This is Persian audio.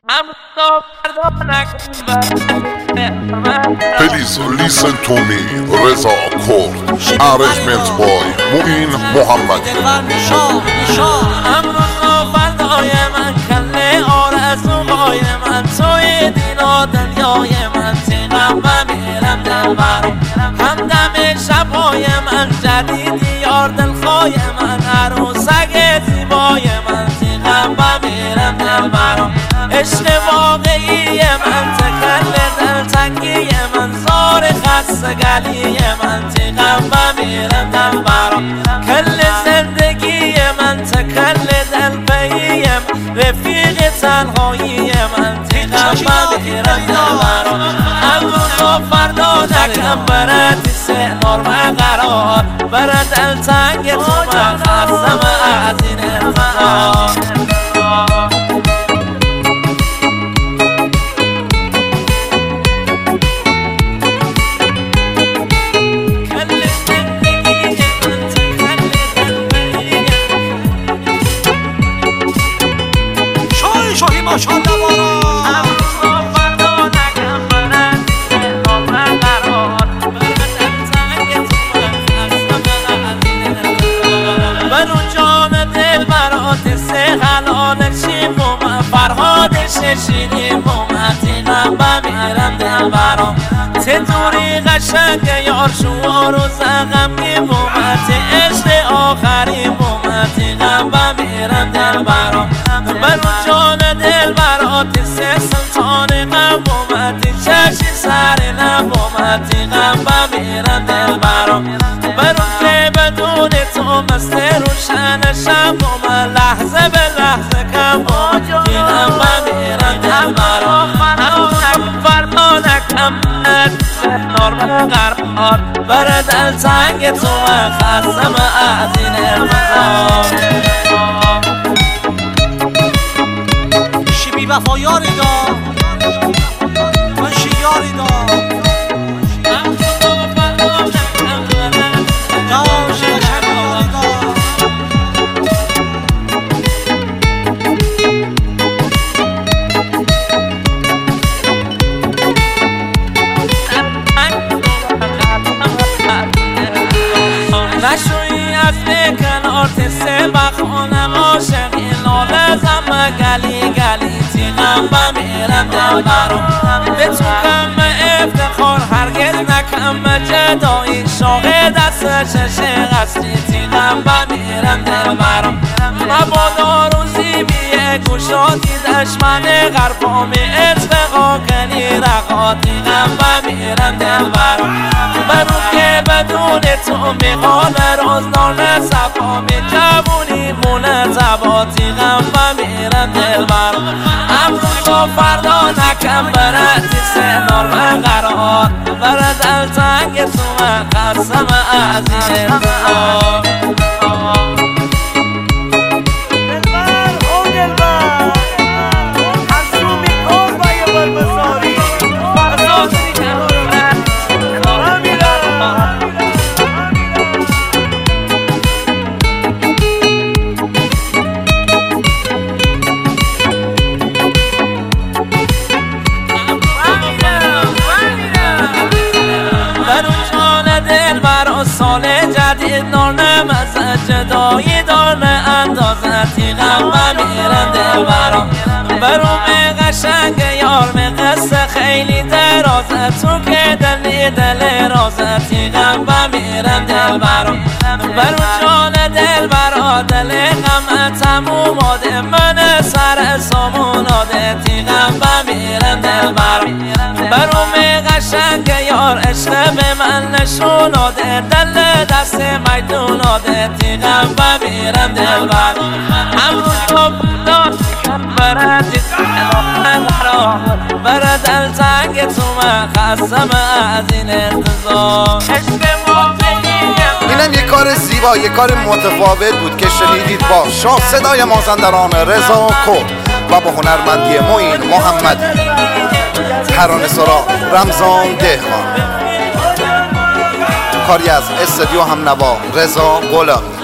Please listen to me. رضا کرد. Arrangement by معین محمدی. امروز و فردای من کله آرزوهای من توی دینا دنیای من تیغم و میرم دلبرم همدم شبهای من جدیدی یار دلخواه من عروسک زیبای من تیغم و میرم دلبرم عشق واقعی من تکل دلتنگی من زار خستگلی من تیغم و میرم دلبرم کل زندگی من تکل دلپیم رفیق تنهایی من تیغم و میرم دلبرم امروز و فردا نکم برد سهنار و قرار برد دلتنگ تو من خستم از این انتظار ماشاءالله بارا جان دل برات سه حلال شیم و من فرهاد ششیدیم و من تیغم و میرم دل برام ته دوری قشنگ یار شوار و زغمگیم و من ته عشق آخریم و من تیغم و میرم دل برام بارا جان دل برات سه سلطان غم و من ته چشی سر نم و من تیغم و میرم دل برام برام که بدون تو مست روشن شم و من لحظه به لحظه کم و تیغم و میرم دل برام فرما نکم نار و قرار بر دلتنگ تو خستم از این انتظار شیبی وفا یاری دا من شیاری دا نشوی از کنار تسه بخونم عاشقی لاله غم گلی گلی تیغم و میرم دل برام به تو کم افتخار هرگز نکم جدایی شاق دست چشه قصری تیغم و میرم دل برام مبادا روزی بیه گوشادی دشمن غربامی اتفاقا کنی رقا تیغم و میرم دل برام برو که بدون تو میخوال رازدار نصفامی جوونی مونه زباتی غم و میرم دل برام امروز و فردا نکم برد سهنار و قرار برد دلتنگ تو من خستم از این انتظار سال جدید دارم از جدایی دارم اندازه تیغم و میرم دل برام بروم قشنگ یار قصه خیلی درازه تو که دل رازه تیغم و میرم دل برام برو جان دل برا دل غم تموماده من سر ساموناده تیغم و میرم دل برام بروم قشنگ یار عشق به من نشوناده دل دست میدوناده تیغم و میرم دل برام امروز تو داد برد برد دلتنگ تو من خستم از این انتظار اینم یک کار زیبا، یک کار متفاوت بود که شنیدید با شاه صدای مازندران رضا کرد و با هنرمندی معین محمدی، ترانه سرا رمضان دهقان، کاری از استودیو همنوا رضا غلامی.